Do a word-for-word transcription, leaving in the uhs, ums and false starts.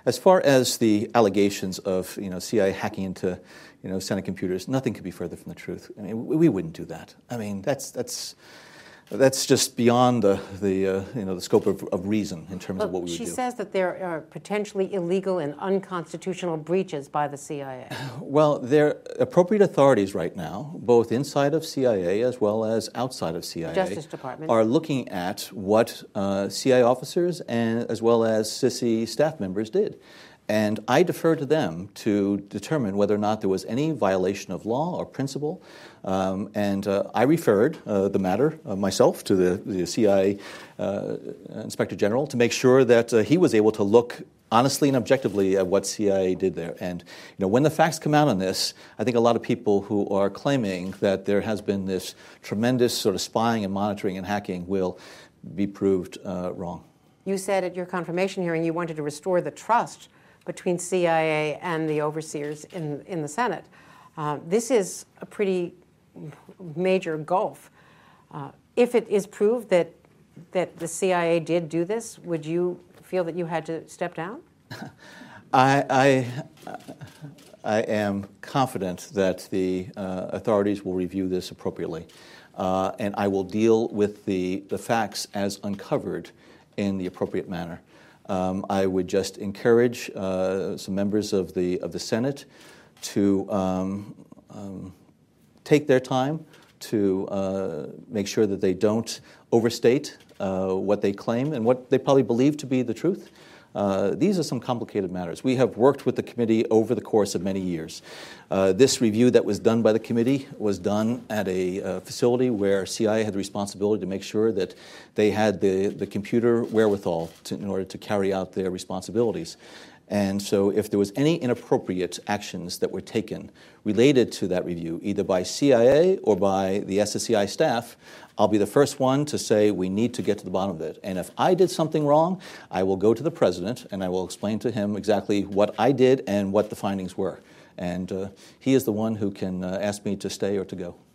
As far as the allegations of you know C I A hacking into you know Senate computers, nothing could be further from the truth. I mean, we, we wouldn't do that. I mean, that's that's. That's just beyond the, the uh, you know the scope of, of reason in terms well, of what we would she do. She says that there are potentially illegal and unconstitutional breaches by the C I A. Well, there are appropriate authorities right now, both inside of C I A as well as outside of C I A, Justice Department, are looking at what uh, C I A officers and as well as C I S I staff members did. And I defer to them to determine whether or not there was any violation of law or principle. Um, and uh, I referred uh, the matter uh, myself to the, the C I A uh, Inspector General to make sure that uh, he was able to look honestly and objectively at what C I A did there. And you know, when the facts come out on this, I think a lot of people who are claiming that there has been this tremendous sort of spying and monitoring and hacking will be proved uh, wrong. You said at your confirmation hearing you wanted to restore the trust between C I A and the overseers in, in the Senate. Uh, this is a pretty major gulf. Uh, if it is proved that that the C I A did do this, would you feel that you had to step down? I, I, I am confident that the uh, authorities will review this appropriately, uh, and I will deal with the, the facts as uncovered in the appropriate manner. Um, I would just encourage uh, some members of the of the Senate to um, um, take their time to uh, make sure that they don't overstate uh, what they claim and what they probably believe to be the truth. Uh, these are some complicated matters. We have worked with the committee over the course of many years. Uh, this review that was done by the committee was done at a uh, facility where C I A had the responsibility to make sure that they had the, the computer wherewithal to, in order to carry out their responsibilities. And so if there was any inappropriate actions that were taken related to that review, either by C I A or by the S S C I staff, I'll be the first one to say we need to get to the bottom of it. And if I did something wrong, I will go to the president and I will explain to him exactly what I did and what the findings were. And uh, he is the one who can uh, ask me to stay or to go.